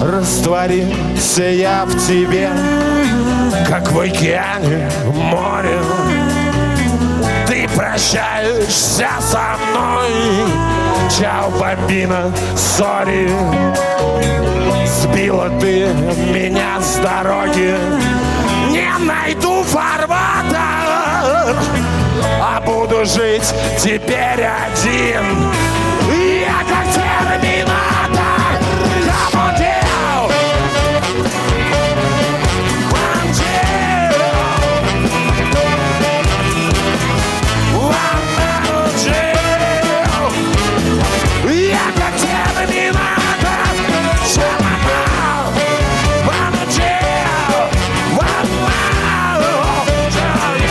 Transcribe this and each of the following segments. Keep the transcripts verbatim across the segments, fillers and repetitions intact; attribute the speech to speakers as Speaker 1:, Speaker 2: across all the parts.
Speaker 1: Растворился я в тебе, как в океане, в море. Ты прощаешься со мной. Чао, бомбина, сори. Сбила ты меня с дороги. Не найду фарватер, а буду жить теперь один. Я как терминатор. Come on down. One jail. One metal jail. Я как терминатор. Shut my mouth. One jail. One metal jail.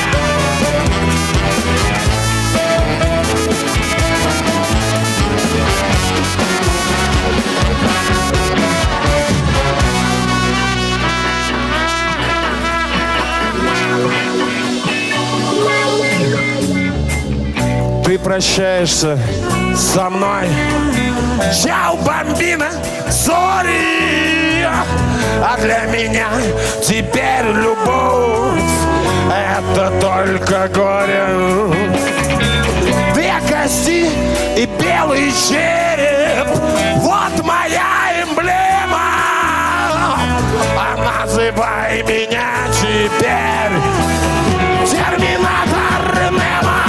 Speaker 1: Ты прощаешься со мной. Чао, бомбина, сори. А для меня теперь любовь — это только горе. Две кости и белый череп — вот моя эмблема. А называй меня теперь терминатор Немо.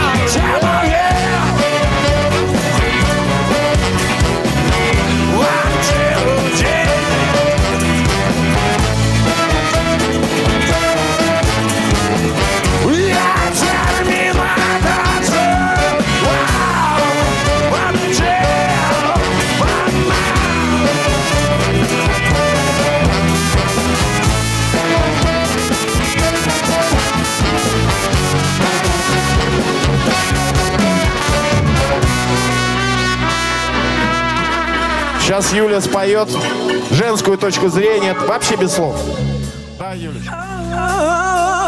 Speaker 1: Сейчас Юля споет женскую точку зрения, вообще без слов. Да, Юля?